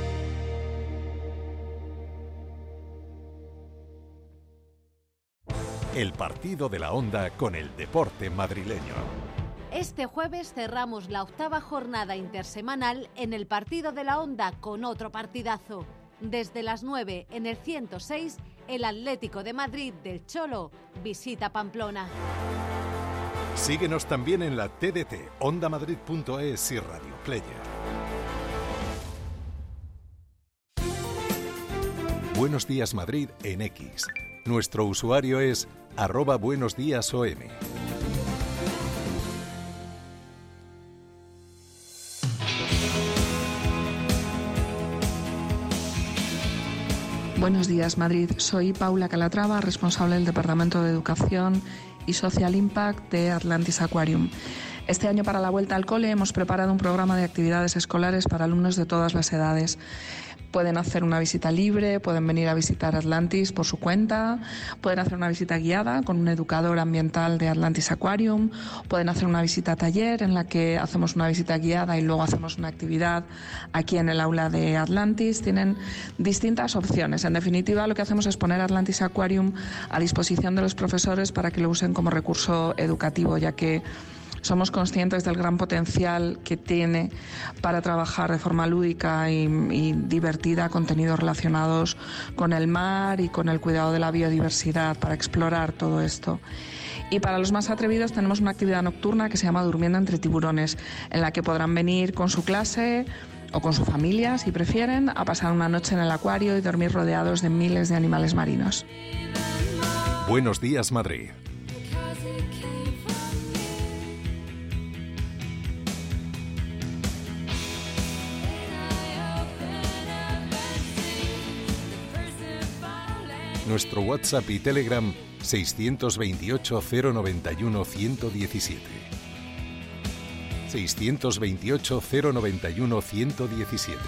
El partido de la Onda con el deporte madrileño. Este jueves cerramos la 8ª jornada intersemanal en el partido de la Onda con otro partidazo. Desde las 9 en el 106, el Atlético de Madrid del Cholo visita Pamplona. Síguenos también en la TDT, ondamadrid.es y Radio Player. Buenos Días Madrid en X. Nuestro usuario es @buenosdiasom. Buenos días, Madrid. Soy Paula Calatrava, responsable del Departamento de Educación y Social Impact de Atlantis Aquarium. Este año, para la vuelta al cole, hemos preparado un programa de actividades escolares para alumnos de todas las edades. Pueden hacer una visita libre, pueden venir a visitar Atlantis por su cuenta, pueden hacer una visita guiada con un educador ambiental de Atlantis Aquarium, pueden hacer una visita taller en la que hacemos una visita guiada y luego hacemos una actividad aquí en el aula de Atlantis. Tienen distintas opciones. En definitiva, lo que hacemos es poner Atlantis Aquarium a disposición de los profesores para que lo usen como recurso educativo, ya que somos conscientes del gran potencial que tiene para trabajar de forma lúdica y divertida contenidos relacionados con el mar y con el cuidado de la biodiversidad, para explorar todo esto. Y para los más atrevidos tenemos una actividad nocturna que se llama Durmiendo entre tiburones, en la que podrán venir con su clase o con su familia, si prefieren, a pasar una noche en el acuario y dormir rodeados de miles de animales marinos. Buenos Días, Madrid. Nuestro WhatsApp y Telegram 628 091 117. 628 091 117.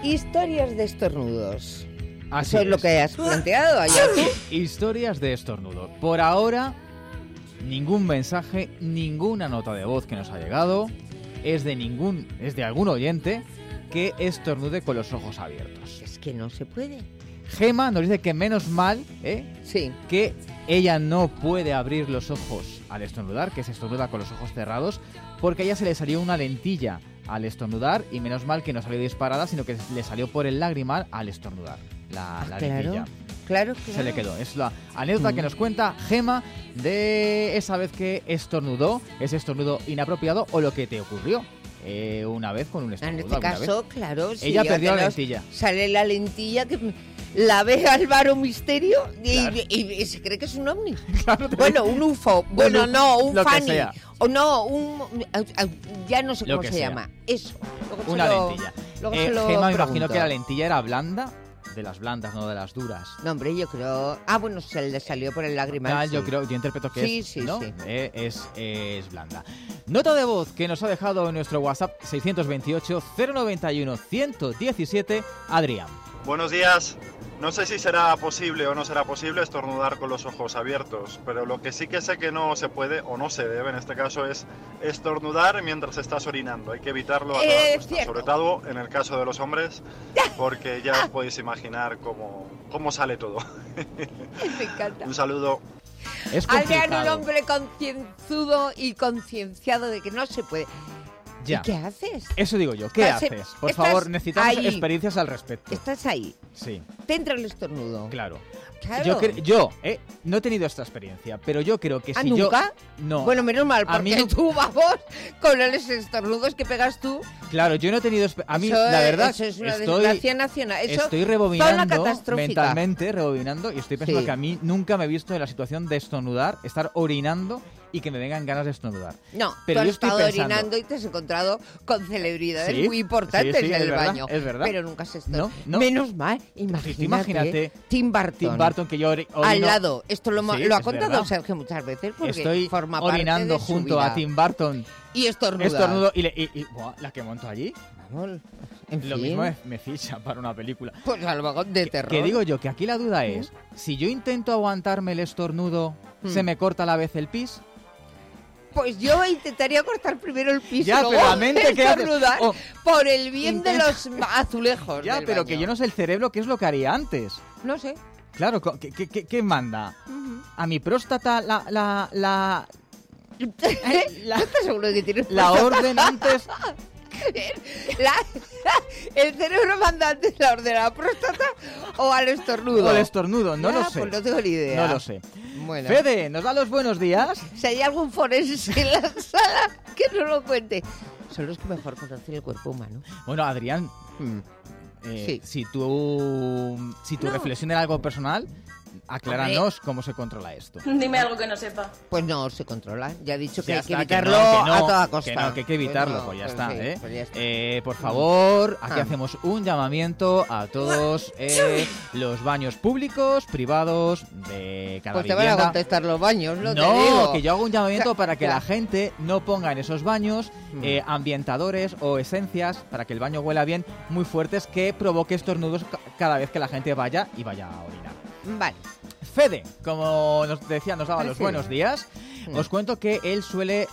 Historias de estornudos. Así Eso es lo que has planteado ayer tú. Historias de estornudo. Por ahora, ningún mensaje, ninguna nota de voz que nos ha llegado es de algún oyente que estornude con los ojos abiertos. Es que no se puede. Gema nos dice que menos mal, sí, que ella no puede abrir los ojos al estornudar, que se estornuda con los ojos cerrados, porque a ella se le salió una lentilla al estornudar y menos mal que no salió disparada, sino que le salió por el lagrimal al estornudar la lentilla. Claro. Se le quedó. Es la anécdota que nos cuenta Gema de esa vez que estornudó, ese estornudo inapropiado o lo que te ocurrió una vez con un estornudo. En este caso, claro. Ella perdió la lentilla. Sale la lentilla que la ve Álvaro Misterio y se cree que es un ovni. Claro, bueno, un UFO. Bueno, no, un Fanny. O no, ya no sé cómo se llama. Eso. Una lentilla. Gema, me imagino que la lentilla era blanda. De las blandas, no de las duras. No, hombre, yo creo... bueno, se le salió por el lagrimal. Yo interpreto que sí, ¿no? Sí. Es blanda. Nota de voz que nos ha dejado en nuestro WhatsApp 628-091-117, Adrián. Buenos días. No sé si será posible o no será posible estornudar con los ojos abiertos, pero lo que sí que sé que no se puede, o no se debe en este caso, es estornudar mientras estás orinando. Hay que evitarlo a toda costa, sobre todo en el caso de los hombres, porque ya os podéis imaginar cómo sale todo. Me encanta. Un saludo. Adrián, un hombre concienzudo y concienciado de que no se puede. Ya. ¿Y qué haces? Eso digo yo, ¿qué haces? Por favor, necesitamos experiencias al respecto. Estás ahí. Sí. Te entra el estornudo. Claro. Claro. Yo no he tenido esta experiencia, pero yo creo que si ¿nunca? No. Bueno, menos mal, porque tú, vamos, con los estornudos que pegas tú. Claro, yo no he tenido... A mí, la verdad, eso es una desgracia nacional. Estoy rebobinando mentalmente, y estoy pensando que a mí nunca me he visto en la situación de estornudar, estar orinando y que me vengan ganas de estornudar. No, pero tú yo has estado pensando... orinando y te has encontrado con celebridades muy importantes en el baño. Es verdad. Pero nunca se estornuda. No. Menos mal, imagínate. Tim Burton, que yo orino... Al lado. Esto lo ha contado Sergio muchas veces porque estoy forma parte orinando de su junto vida. a Tim Burton. Y estornuda. Estornudo y la que monto allí. Vamos, lo mismo me ficha para una película. Pues a lo mejor de terror. Que digo yo, que aquí la duda es, si yo intento aguantarme el estornudo, ¿se me corta a la vez el pis? Pues yo intentaría cortar primero el piso, ya, luego pero la mente estornudar por el bien de los azulejos. Ya, pero baño. Que yo no sé el cerebro qué es lo que haría antes. No sé. Claro, ¿qué manda? A mi próstata la ¿Estás seguro de que tienes la orden antes? ¿El cerebro manda antes la orden a la próstata o al estornudo? O al estornudo, no lo sé. Pues no tengo ni idea. No lo sé. Bueno. Fede, ¿nos da los buenos días? Si hay algún forense en la sala, que no lo cuente. Son los que mejor conocen el cuerpo humano. Bueno, Adrián, sí. si tu reflexión era algo personal, acláranos cómo se controla esto. Dime algo que no sepa. Pues no se controla. Ya he dicho que ya hay que está, evitarlo a toda costa. Que hay que evitarlo, pues ya está. Por favor, favor, aquí hacemos un llamamiento a todos los baños públicos, privados, de cada pues te vivienda. van a contestar los baños, te digo. No, que yo hago un llamamiento para que la gente no ponga en esos baños ambientadores o esencias para que el baño huela bien muy fuertes que provoque estornudos cada vez que la gente vaya a orinar. Vale. Fede, como nos decía, nos daba los buenos días. Os cuento que él suele,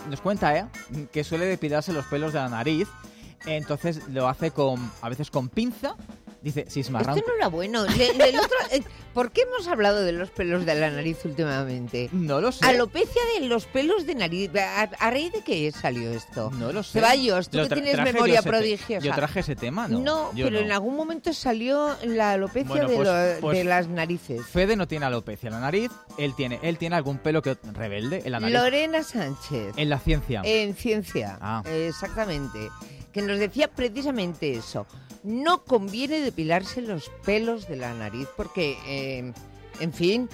que suele depilarse los pelos de la nariz. Entonces lo hace a veces con pinza. Dice, sismarrón. Esto no era bueno. ¿Por qué hemos hablado de los pelos de la nariz últimamente? No lo sé. Alopecia de los pelos de nariz. ¿A raíz de qué salió esto? No lo sé. Ceballos, tú que tienes memoria prodigiosa. Yo traje ese tema, ¿no? No, pero en algún momento salió la alopecia de las narices. Fede no tiene alopecia en la nariz. Él tiene algún pelo que rebelde en la nariz. Lorena Sánchez. En la ciencia. En ciencia, exactamente. Que nos decía precisamente eso. No conviene depilarse los pelos de la nariz porque, en fin,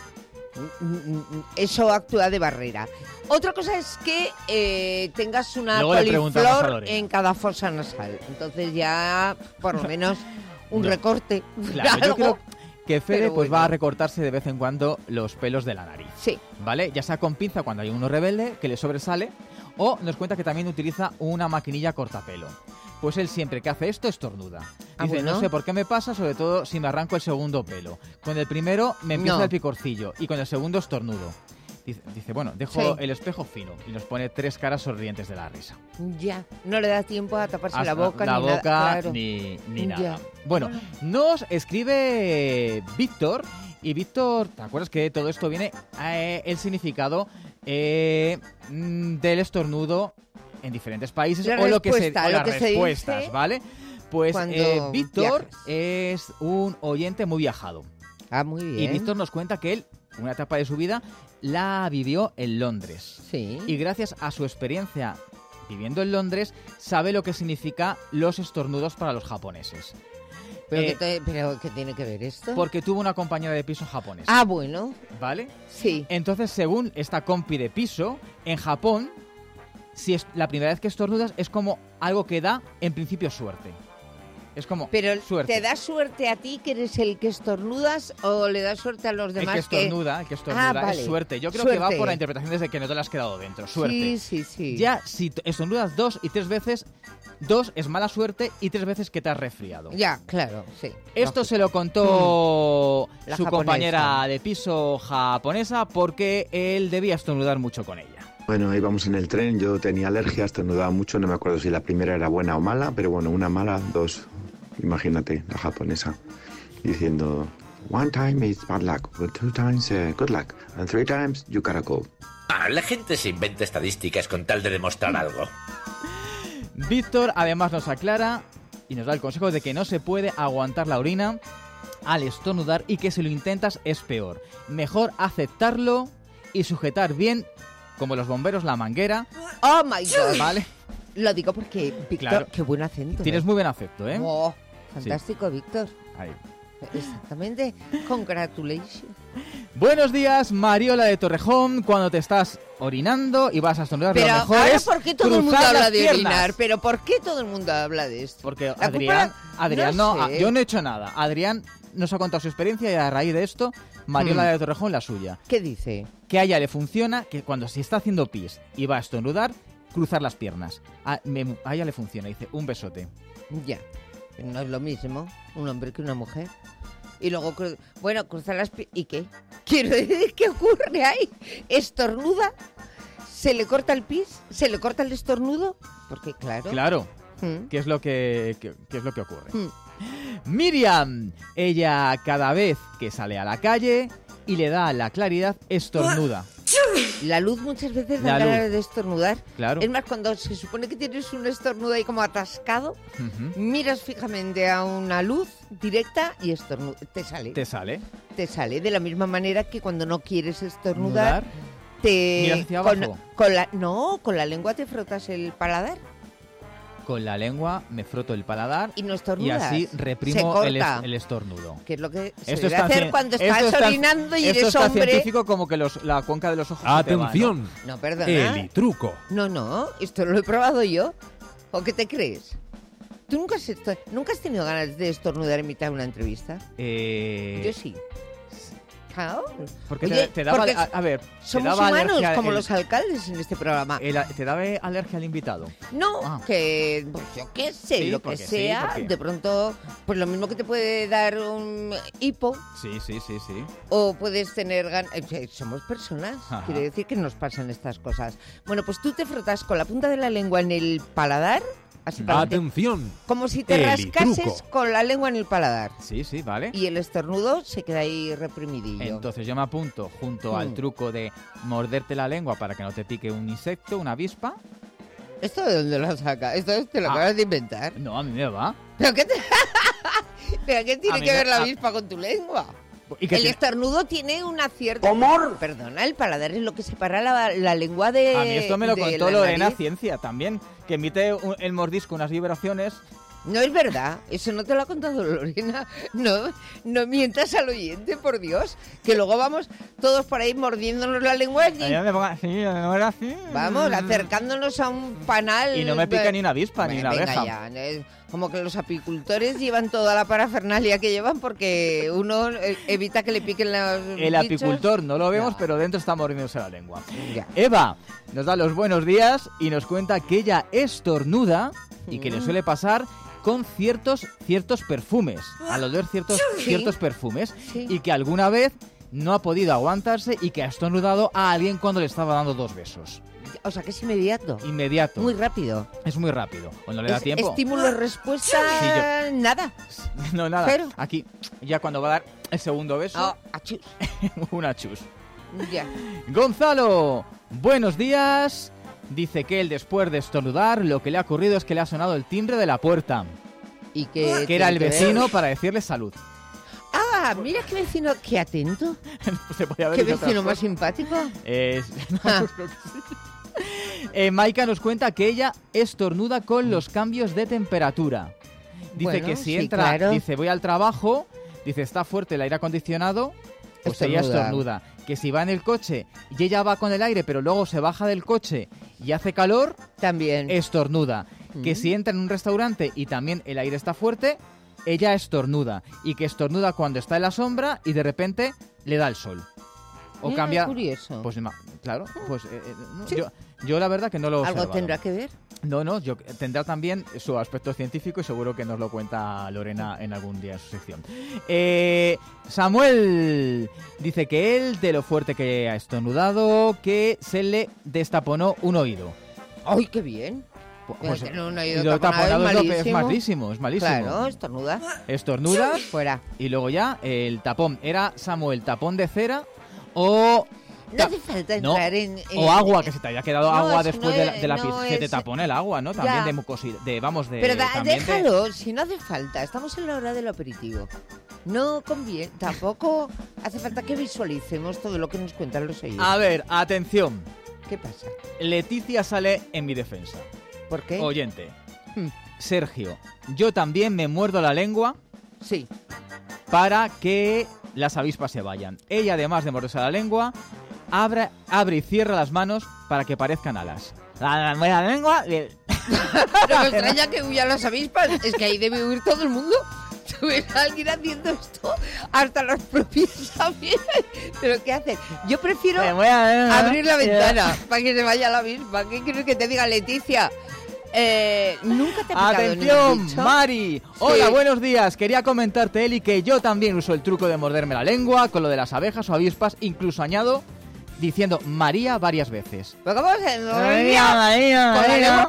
eso actúa de barrera. Otra cosa es que tengas una coliflor en cada fosa nasal. Entonces ya, por lo menos, un recorte. Claro, yo creo que Fede va a recortarse de vez en cuando los pelos de la nariz. Sí. ¿Vale? Ya sea con pinza cuando hay uno rebelde que le sobresale, o nos cuenta que también utiliza una maquinilla cortapelo. pues él siempre que hace esto estornuda. Dice, bueno. no sé por qué me pasa, sobre todo si me arranco el segundo pelo. Con el primero me empieza el picorcillo y con el segundo estornudo. Dice, bueno, dejo el espejo fino y nos pone 3 caras sonrientes de la risa. Ya, no le da tiempo a taparse la boca ni nada. Claro. Ni nada. Bueno, nos escribe Víctor. Y Víctor, ¿te acuerdas que todo esto viene el significado del estornudo en diferentes países las respuestas, dice, ¿vale? Pues Víctor viajas. es un oyente muy viajado. Ah, muy bien. Y Víctor nos cuenta que él, una etapa de su vida, la vivió en Londres. Sí. Y gracias a su experiencia viviendo en Londres, sabe lo que significa los estornudos para los japoneses. ¿Pero qué tiene que ver esto? Porque tuvo una compañera de piso japonesa. Ah, bueno. ¿Vale? Sí. Entonces, según esta compi de piso, en Japón, si es la primera vez que estornudas, es como algo que da, en principio, suerte. Es como suerte. ¿Te da suerte a ti que eres el que estornudas o le da suerte a los demás? El que estornuda es suerte. Yo creo que va por la interpretación desde que no te la has quedado dentro. Suerte. Sí. Ya, si estornudas 2 y 3 veces, 2 es mala suerte y 3 veces que te has resfriado. Ya, claro, sí. Esto se lo contó La su japonesa. compañera de piso japonesa porque él debía estornudar mucho con ella. Bueno, íbamos en el tren, yo tenía alergia, estornudaba mucho, no me acuerdo si la primera era buena o mala, pero bueno, una mala, 2, imagínate, la japonesa, diciendo, 1 time is bad luck, but 2 times good luck, and 3 times you gotta go. La gente se inventa estadísticas con tal de demostrar algo. Víctor además nos aclara y nos da el consejo de que no se puede aguantar la orina al estornudar y que si lo intentas es peor. Mejor aceptarlo y sujetar bien, como los bomberos, la manguera. ¡Oh, my God! ¿Vale? Lo digo porque, Víctor, Claro. qué buen acento. Tienes muy buen afecto, ¿eh? Oh, fantástico, Sí. Víctor. Ahí. Exactamente. Congratulations. Buenos días, Mariola de Torrejón. Cuando te estás orinando y vas a estornudar, Pero lo mejor ahora, es ¿por qué todo el mundo cruzar habla las de piernas. orinar? ¿Pero por qué todo el mundo habla de esto? Porque La culpa Adrián no no, sé. yo no he hecho nada. Adrián nos ha contado su experiencia y a raíz de esto, Mariola de Torrejón la suya. ¿Qué dice? Que a ella le funciona que cuando se está haciendo pis y va a estornudar, cruzar las piernas. A ella le funciona, dice, un besote. Ya. No es lo mismo un hombre que una mujer. Y luego, cruzar las piernas. ¿Y qué? Quiero decir, ¿qué ocurre ahí? ¿Estornuda? ¿Se le corta el pis? ¿Se le corta el estornudo? Porque, claro. Claro. ¿Qué es lo que ocurre? Miriam, ella cada vez que sale a la calle y le da la claridad, estornuda. La luz muchas veces La da ganas luz. de estornudar. Claro. Es más, cuando se supone que tienes un estornudo ahí como atascado, miras fijamente a una luz directa y te sale. ¿Te sale? Te sale. De la misma manera que cuando no quieres estornudar, ¿Miras hacia abajo? con la lengua te frotas el paladar. Con la lengua me froto el paladar y no y estornudas. así Se reprimo corta. el estornudo. Que es lo que se Esto debe es tan hacer cien- cuando esto estás es tan- orinando y esto eres es tan hombre. científico como que la cuenca de los ojos se te va, Atención. No, perdona. Elitruco. No, esto lo he probado yo. ¿O qué te crees? ¿Tú nunca has tenido ganas de estornudar en mitad de una entrevista? Yo sí. Claro. Porque Oye, te daba, porque a ver, te somos daba humanos alergia como los alcaldes en este programa. ¿Te daba alergia al invitado? No, que pues, yo qué sé, Sí, lo que porque sí, sea, porque- de pronto, pues lo mismo que te puede dar un hipo Sí. o puedes tener ganas. Somos personas, Ajá. quiere decir que nos pasan estas cosas. Bueno, pues tú te frotas con la punta de la lengua en el paladar, así para Atención. como si te Elitruco. rascases con la lengua en el paladar. Sí, vale. Y el estornudo se queda ahí reprimidillo. Entonces yo me apunto junto al truco de morderte la lengua para que no te pique un insecto, una avispa. ¿Esto de dónde lo saca? ¿Esto te lo acabas de inventar? No, a mí me va. ¿Pero qué, ¿Pero qué A tiene mí que me- ver la a- avispa con tu lengua? ¿Y qué El tiene? estornudo tiene una cierta... Perdona, el paladar es lo que separa la lengua de... A mí esto me lo de contó la Lorena nariz. Ciencia también, que emite el mordisco unas vibraciones. No es verdad, eso no te lo ha contado Lorena. No mientas al oyente, por Dios. Que luego vamos todos por ahí mordiéndonos la lengua y... no era así. Vamos, acercándonos a un panal... Y no me pica ni una avispa, ni una Venga abeja. ya, es como que los apicultores llevan toda la parafernalia que llevan porque uno evita que le piquen los El bichos. apicultor no lo vemos, pero dentro está mordiéndose la lengua. Ya. Eva nos da los buenos días y nos cuenta que ella estornuda y que le suele pasar con ciertos perfumes, al oler ciertos perfumes, y que alguna vez no ha podido aguantarse y que ha estornudado a alguien cuando le estaba dando 2 besos. O sea, que es inmediato. Inmediato. Muy rápido. Es muy rápido. Cuando le da tiempo. Estímulo-respuesta, nada. No, nada. Cero. Aquí, ya cuando va a dar el segundo beso. Achus. Un achus. Ya. Gonzalo, buenos días. Dice que él, después de estornudar, lo que le ha ocurrido es que le ha sonado el timbre de la puerta. Y que era el vecino para decirle salud. Ah, mira qué vecino, qué atento. Se podía haber qué dicho vecino otra más simpático. Creo que sí. Maika nos cuenta que ella estornuda con los cambios de temperatura. Dice Bueno, que si sí, entra, claro. dice voy al trabajo, dice está fuerte el aire acondicionado, pues ella estornuda. Que si va en el coche y ella va con el aire, pero luego se baja del coche y hace calor, también estornuda. Que si entra en un restaurante y también el aire está fuerte, ella estornuda. Y que estornuda cuando está en la sombra y de repente le da el sol. O Mira, cambia. curioso. Pues claro, pues no, sí. yo la verdad que no lo he ¿Algo observado. tendrá que ver? No, tendrá también su aspecto científico y seguro que nos lo cuenta Lorena en algún día en su sección. Samuel dice que él, de lo fuerte que ha estornudado, que se le destaponó un oído. ¡Ay, qué bien! Pues, un y oído lo taponado es malísimo. Claro, estornuda. Estornudas fuera. Y luego ya el tapón. ¿Era, Samuel, tapón de cera o...? No hace falta entrar en... O agua, que se te haya quedado agua después de la no se te tapone el agua, ¿no? También ya. de mucosidad, Pero déjalo, si no hace falta. Estamos en la hora del aperitivo. No conviene, tampoco hace falta que visualicemos todo lo que nos cuentan los oyentes. A ver, atención. ¿Qué pasa? Leticia sale en mi defensa. ¿Por qué? Oyente. Sergio, yo también me muerdo la lengua. Sí. Para que las avispas se vayan. Ella, además de morderse la lengua, abre y cierra las manos para que parezcan alas. La lengua... No me extraña que huyan las avispas. Es que ahí debe huir todo el mundo. ¿Tú ves a alguien haciendo esto? Hasta los propios aviones. ¿Pero qué hacen? Yo prefiero abrir la ventana para que se vaya la avispa. ¿Qué quieres que te diga, Leticia? Nunca te ha picado ¡Atención, ningún bicho. Mari! Hola, buenos días. Quería comentarte, Eli, que yo también uso el truco de morderme la lengua con lo de las abejas o avispas. Incluso añado diciendo María varias veces. ¿Pero cómo se María.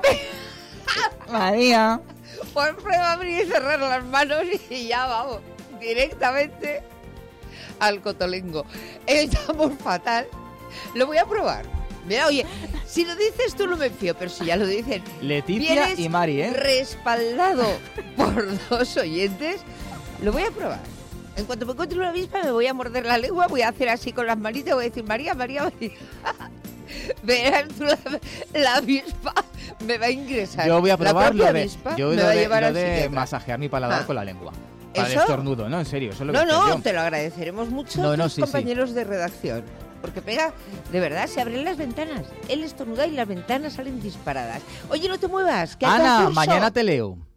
María. Pues prueba a abrir y cerrar las manos y ya vamos, directamente al cotolengo. Estamos fatal. Lo voy a probar. Mira, oye, si lo dices tú no me fío, pero si ya lo dicen Leticia y Mari, respaldado por 2 oyentes, lo voy a probar. En cuanto me encuentre una avispa me voy a morder la lengua, voy a hacer así con las manitas, voy a decir María, María, María. Verás tú, la avispa me va a ingresar. Yo voy a probar lo de de masajear mi paladar con la lengua. Para el estornudo, ¿no? En serio, eso es lo que No, te lo agradeceremos mucho a tus compañeros de redacción. Porque pega, de verdad, se abren las ventanas. Él estornuda y las ventanas salen disparadas. Oye, no te muevas. Que Ana, mañana te leo.